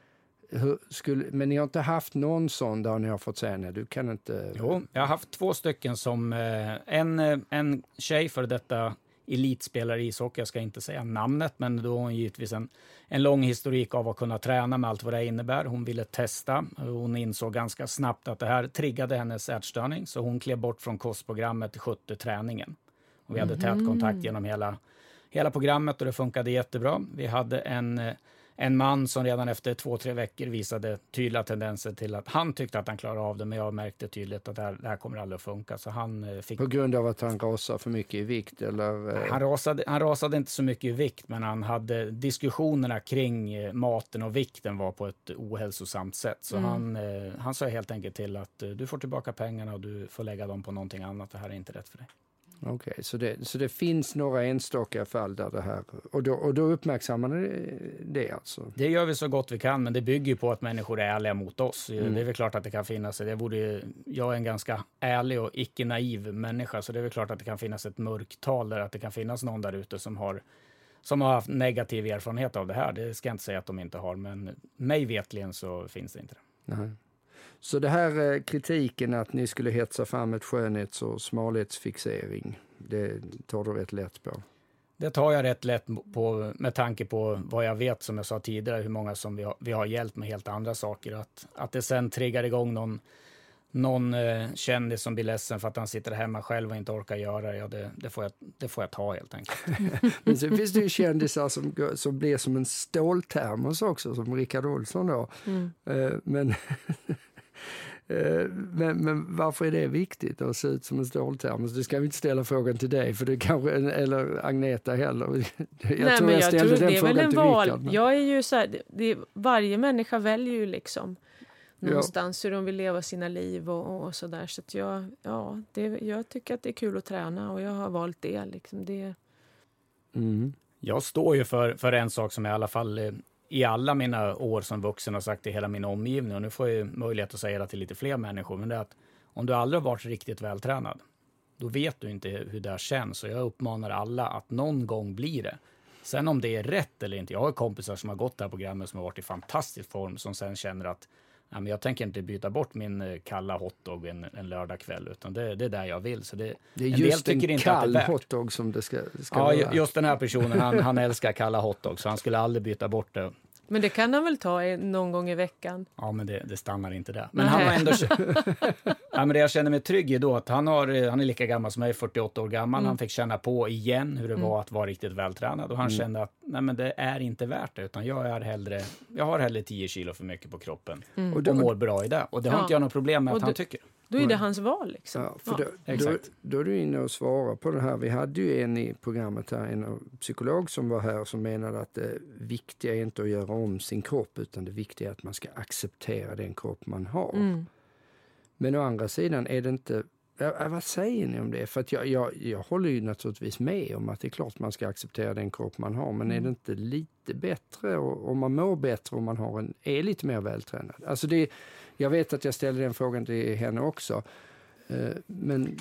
Speaker 3: men ni har inte haft någon sån där ni har fått säga nej, du kan inte...
Speaker 1: Jo, jag har haft 2 stycken som en tjej för detta elitspelare i ishockey, jag ska inte säga namnet, men då har hon givetvis en lång historik av att kunna träna med allt vad det innebär. Hon ville testa, hon insåg ganska snabbt att det här triggade hennes ätstörning, så hon klev bort från kostprogrammet till 70 träningen. Och vi hade tät kontakt genom hela programmet, och det funkade jättebra. Vi hade en man som redan efter 2-3 veckor visade tydliga tendenser till att han tyckte att han klarade av det, men jag märkte tydligt att det här kommer aldrig att funka. Så han fick...
Speaker 3: På grund av att han rasade för mycket i vikt? Eller?
Speaker 1: Han rasade inte så mycket i vikt, men han hade diskussionerna kring maten och vikten var på ett ohälsosamt sätt. Så han sa helt enkelt till att du får tillbaka pengarna och du får lägga dem på någonting annat. Det här är inte rätt för dig.
Speaker 3: Okej, så det finns några enstaka fall där det här... Och då uppmärksammar ni det alltså?
Speaker 1: Det gör vi så gott vi kan, men det bygger ju på att människor är ärliga mot oss. Det är väl klart att det kan finnas... Jag är en ganska ärlig och icke-naiv människa, så det är väl klart att det kan finnas ett mörktal där, att det kan finnas någon där ute som har haft negativ erfarenhet av det här. Det ska jag inte säga att de inte har, men mig vetligen så finns det inte det.
Speaker 3: Nej. Så det här kritiken att ni skulle hetsa fram ett skönhets- och smalhetsfixering, det tar du rätt lätt på? Det tar jag rätt lätt på med tanke på vad jag vet, som jag sa tidigare, hur många som vi har hjälpt med helt andra saker. Att det sen triggar igång någon kändis som blir ledsen för att han sitter hemma själv och inte orkar göra det får jag ta helt enkelt. Men så finns det ju kändisar som blir som en ståltermos också, som Rickard Olsson då. Men varför är det viktigt att se ut som en ståltermos? Det ska vi inte ställa frågan till dig, för det kanske, eller Agneta heller. Jag tror det är väl en val. Jag är ju så här, varje människa väljer ju liksom någonstans hur de vill leva sina liv och så där. Så att jag tycker att det är kul att träna, och jag har valt det liksom. Jag står ju för en sak som jag i alla fall
Speaker 1: i alla mina år som vuxen har sagt till hela min omgivning, och nu får jag möjlighet att säga det till lite fler människor, men det är att om du aldrig har varit riktigt vältränad, då vet du inte hur det känns. Och jag uppmanar alla att någon gång blir det. Sen om det är rätt eller inte. Jag har kompisar som har gått det här programmet som har varit i fantastisk form, som sen känner att men jag tänker inte byta bort min kalla hotdog en lördagkväll, utan det är där jag vill. Så det
Speaker 3: är just en kall hotdog som det ska vara.
Speaker 1: Ja, just den här personen, han älskar kalla hotdog, så han skulle aldrig byta bort det.
Speaker 2: Men det kan han väl ta någon gång i veckan?
Speaker 1: Ja, men det stannar inte där. Men han har ändå... men det jag känner mig trygg i då, att han är lika gammal som mig, 48 år gammal. Han fick känna på igen hur det var att vara riktigt vältränad. Och han kände att nej, men det är inte värt det, utan jag har hellre 10 kilo för mycket på kroppen. Och mår bra i det. Och det har inte jag något problem med att han tycker.
Speaker 2: Då är det hans val liksom.
Speaker 3: Ja, för då är du inne och svarar på det här. Vi hade ju en i programmet här, en psykolog som var här, som menade att det viktiga är inte att göra om sin kropp, utan det viktiga är att man ska acceptera den kropp man har. Men å andra sidan är det inte... vad säger ni om det? För att jag håller ju naturligtvis med om att det är klart man ska acceptera den kropp man har, men är det inte lite bättre om man mår bättre om man är lite mer vältränad? Alltså jag vet att jag ställde den frågan till henne också. Men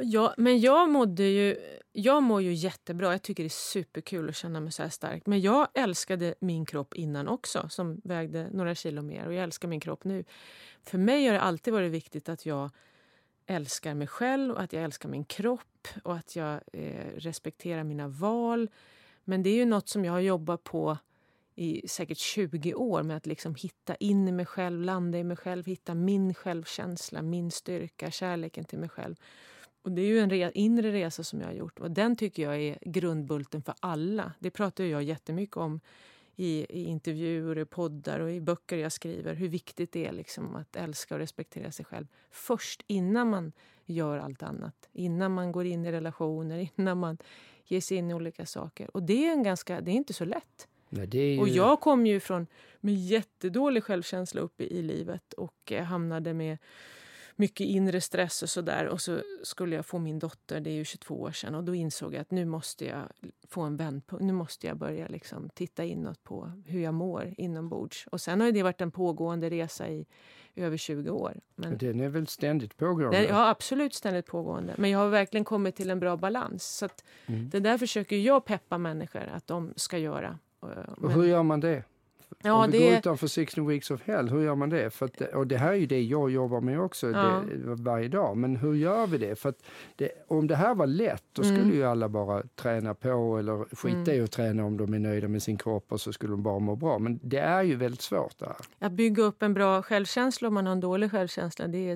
Speaker 3: jag mår ju jättebra. Jag tycker det är superkul att känna mig så här stark. Men jag älskade min kropp innan också, som vägde några kilo mer. Och jag älskar min kropp nu. För mig har det alltid varit viktigt att jag älskar mig själv och att jag älskar min kropp och att jag respekterar mina val. Men det är ju något som jag har jobbat på i säkert 20 år, med att liksom hitta in i mig själv, landa i mig själv, hitta min självkänsla, min styrka, kärleken till mig själv. Och det är ju en inre resa som jag har gjort, och den tycker jag är grundbulten för alla. Det pratar jag jättemycket om i intervjuer, i poddar och i böcker jag skriver, hur viktigt det är liksom att älska och respektera sig själv först, innan man gör allt annat, innan man går in i relationer, innan man ger sig in i olika saker. Och det är inte så lätt. Nej,
Speaker 2: och jag kom ju med jättedålig självkänsla upp i livet och hamnade med mycket inre stress och sådär. Och så skulle jag få min dotter, det är ju 22 år sedan, och då insåg jag att nu måste jag få en vändpunkt. Nu måste jag börja liksom titta inåt på hur jag mår inombords. Och sen har det varit en pågående resa i över 20 år. Men
Speaker 3: den är väl ständigt pågående?
Speaker 2: Ja, absolut ständigt pågående. Men jag har verkligen kommit till en bra balans. Så att det där försöker jag peppa människor att de ska göra.
Speaker 3: Och hur gör man det?
Speaker 2: Ja,
Speaker 3: om vi går utanför 16 Weeks of Hell, hur gör man det? För att, och det här är ju det jag jobbar med också varje dag. Men hur gör vi det? För att om det här var lätt, då skulle ju alla bara träna på eller skita i att träna om de är nöjda med sin kropp, och så skulle de bara må bra. Men det är ju väldigt svårt där.
Speaker 2: Att bygga upp en bra självkänsla om man har en dålig självkänsla, det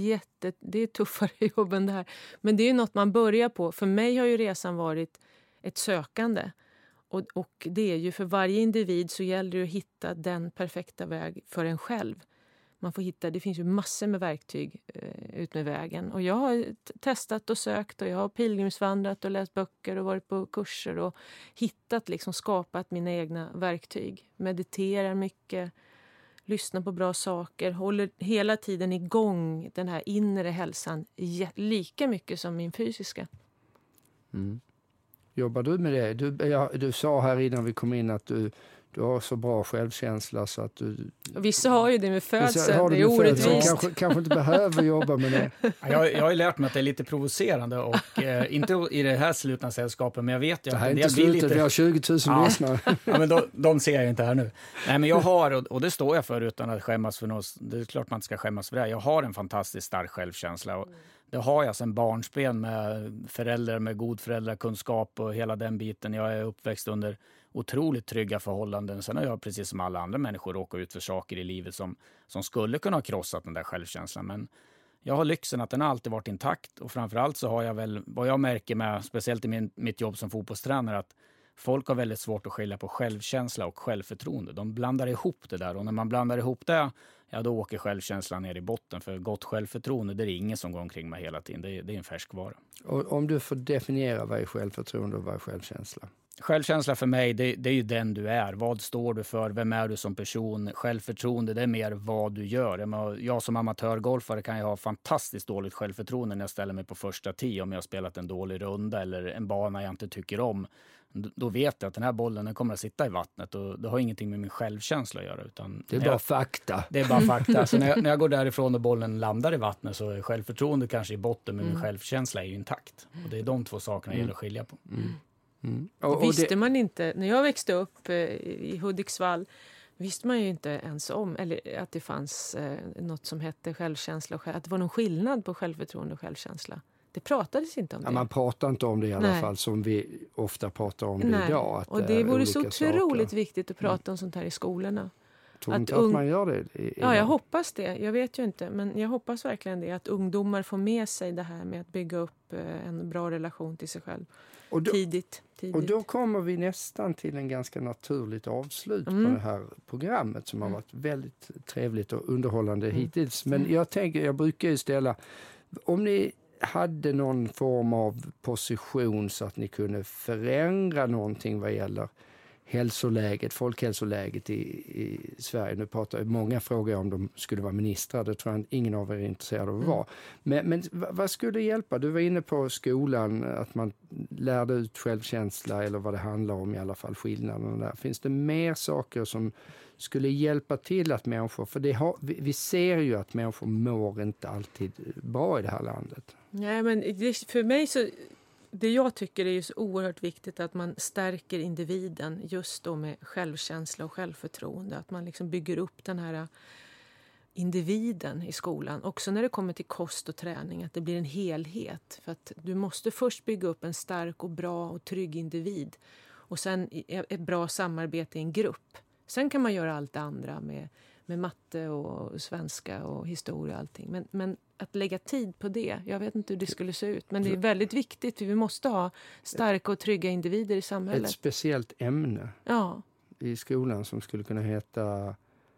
Speaker 2: är tuffare jobb än det här. Men det är ju något man börjar på. För mig har ju resan varit ett sökande. Och det är ju, för varje individ så gäller det att hitta den perfekta väg för en själv. Det finns ju massor med verktyg ut med vägen. Och jag har testat och sökt, och jag har pilgrimsvandrat och läst böcker och varit på kurser och skapat mina egna verktyg. Mediterar mycket, lyssnar på bra saker, håller hela tiden igång den här inre hälsan lika mycket som min fysiska.
Speaker 3: Jobbar du med det? Du sa här innan vi kom in att du har så bra självkänsla så att du...
Speaker 2: Vissa har ju det med födseln, det är orättvist.
Speaker 3: Kanske inte behöver jobba med det.
Speaker 1: Jag har ju lärt mig att det är lite provocerande, och inte i det här slutna sällskapet, men jag vet ju
Speaker 3: att det här är inte slutet, vi har 20 000 lyssnare.
Speaker 1: Ja, men de ser jag inte här nu. Nej, men jag har, och det står jag för utan att skämmas för något, det är klart man inte ska skämmas för det. Jag har en fantastiskt stark självkänsla, och det har jag sedan barnsben med föräldrar med god föräldrakunskap och hela den biten. Jag är uppväxt under otroligt trygga förhållanden. Sen har jag, precis som alla andra människor, råkat ut för saker i livet som skulle kunna ha krossat den där självkänslan. Men jag har lyxen att den har alltid varit intakt, och framförallt så har jag väl, vad jag märker med, speciellt i mitt jobb som fotbollstränare, att folk har väldigt svårt att skilja på självkänsla och självförtroende. De blandar ihop det där, och när man blandar ihop det, ja, då åker självkänslan ner i botten. För gott självförtroende, det är ingen som går omkring med hela tiden. Det är en färskvara.
Speaker 3: Och om du får definiera vad är självförtroende och vad är självkänsla?
Speaker 1: Självkänsla för mig, det är ju den du är. Vad står du för? Vem är du som person? Självförtroende, det är mer vad du gör. Jag som amatörgolfare kan ju ha fantastiskt dåligt självförtroende när jag ställer mig på första tee om jag har spelat en dålig runda eller en bana jag inte tycker om. Då vet jag att den här bollen den kommer att sitta i vattnet och det har ingenting med min självkänsla att göra. Utan
Speaker 3: det är bara fakta.
Speaker 1: Det är bara fakta. Så när jag går därifrån och bollen landar i vattnet så är självförtroende kanske i botten, men min självkänsla är ju intakt. Och det är de två sakerna gäller att skilja på.
Speaker 2: Och visste man inte, när jag växte upp i Hudiksvall, visste man ju inte ens om eller att det fanns något som hette självkänsla och att det var någon skillnad på självförtroende och självkänsla. Det pratades inte om det.
Speaker 3: Man pratar inte om det i alla fall som vi ofta pratar om det idag. Att
Speaker 2: och det vore så otroligt viktigt att prata om sånt här i skolorna.
Speaker 3: Tror inte att man gör det?
Speaker 2: Ja, jag hoppas det. Jag vet ju inte, men jag hoppas verkligen det. Att ungdomar får med sig det här med att bygga upp en bra relation till sig själv. Och då, tidigt.
Speaker 3: Och då kommer vi nästan till en ganska naturligt avslut på det här programmet som har varit väldigt trevligt och underhållande hittills. Men jag brukar ju ställa, om ni hade någon form av position så att ni kunde förändra någonting vad gäller folkhälsoläget i Sverige. Nu pratar många frågor om de skulle vara ministrar. Det tror jag ingen av er är intresserad av att vara. Men vad skulle hjälpa? Du var inne på skolan, att man lärde ut självkänsla eller vad det handlar om, i alla fall skillnaden där. Finns det mer saker som skulle hjälpa till att människor, för vi ser ju att människor mår inte alltid bra i det här landet.
Speaker 2: Nej, men för mig så, det jag tycker är ju så oerhört viktigt att man stärker individen just då med självkänsla och självförtroende. Att man liksom bygger upp den här individen i skolan. Också när det kommer till kost och träning, att det blir en helhet. För att du måste först bygga upp en stark och bra och trygg individ. Och sen ett bra samarbete i en grupp. Sen kan man göra allt det andra med matte och svenska och historia och allting. Men att lägga tid på det, jag vet inte hur det skulle se ut. Men det är väldigt viktigt, för vi måste ha starka och trygga individer i samhället.
Speaker 3: Ett speciellt ämne i skolan som skulle kunna heta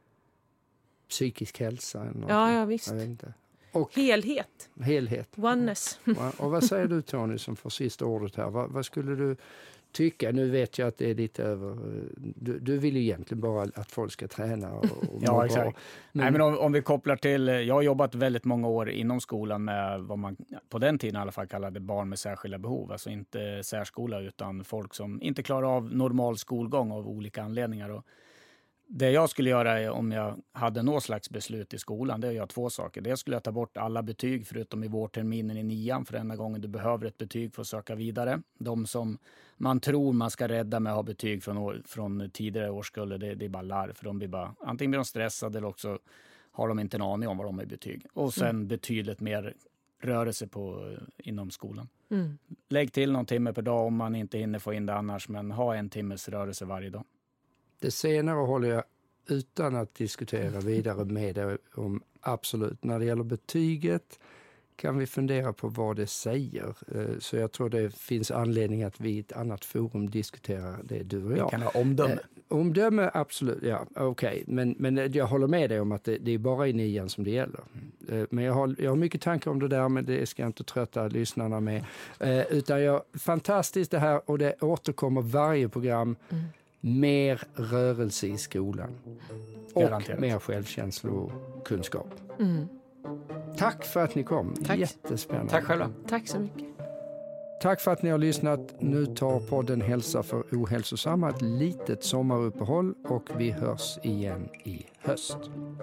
Speaker 3: psykisk hälsa.
Speaker 2: Ja, visst.
Speaker 3: Jag vet inte.
Speaker 2: Och helhet.
Speaker 3: Oneness. Och vad säger du, Tony, som får sista ordet här? Vad skulle du tycka? Nu vet jag att det är lite över. Du vill ju egentligen bara att folk ska träna och
Speaker 1: ja, exakt. Men om vi kopplar till, jag har jobbat väldigt många år inom skolan med vad man på den tiden i alla fall kallade barn med särskilda behov. Alltså inte särskola utan folk som inte klarar av normal skolgång av olika anledningar. Och det jag skulle göra om jag hade något slags beslut i skolan, det är att göra två saker. Det skulle jag ta bort alla betyg förutom i vårterminen i 9:an för enda gången du behöver ett betyg för att söka vidare. De som man tror man ska rädda med att ha betyg från tidigare årskullar, det är bara larv. För de blir bara, antingen blir de stressade eller också har de inte en aning om vad de är i betyg. Och sen betydligt mer rörelse inom skolan. Lägg till någon timme per dag om man inte hinner få in det annars, men ha 1 timmes rörelse varje dag.
Speaker 3: Det senare håller jag utan att diskutera vidare med dig om, absolut. När det gäller betyget kan vi fundera på vad det säger. Så jag tror det finns anledning att vi i ett annat forum diskuterar det, du och jag.
Speaker 1: Vi kan ha omdöme.
Speaker 3: Omdöme, absolut. Ja, okej. Men jag håller med dig om att det är bara i 9:an som det gäller. Men jag har mycket tankar om det där, men det ska jag inte trötta lyssnarna med. Utan fantastiskt det här, och det återkommer varje program. Mer rörelse i skolan.
Speaker 1: Garanterat.
Speaker 3: Och mer självkänslokunskap. Tack för att ni kom.
Speaker 2: Tack.
Speaker 3: Jättespännande.
Speaker 1: Tack själva.
Speaker 2: Tack så mycket.
Speaker 3: Tack för att ni har lyssnat. Nu tar podden Hälsa för ohälsosamma ett litet sommaruppehåll och vi hörs igen i höst.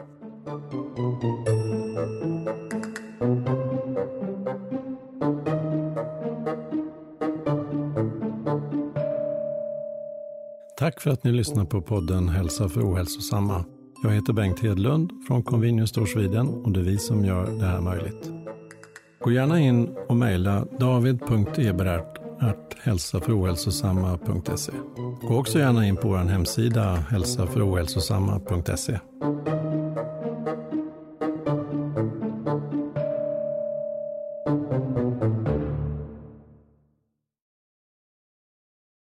Speaker 4: Tack för att ni lyssnar på podden Hälsa för ohälsosamma. Jag heter Bengt Hedlund från Convenius Store Sweden och det är vi som gör det här möjligt. Gå gärna in och mejla david.eberhardt@hälsaförohälsosamma.se. Gå också gärna in på vår hemsida hälsaförohälsosamma.se.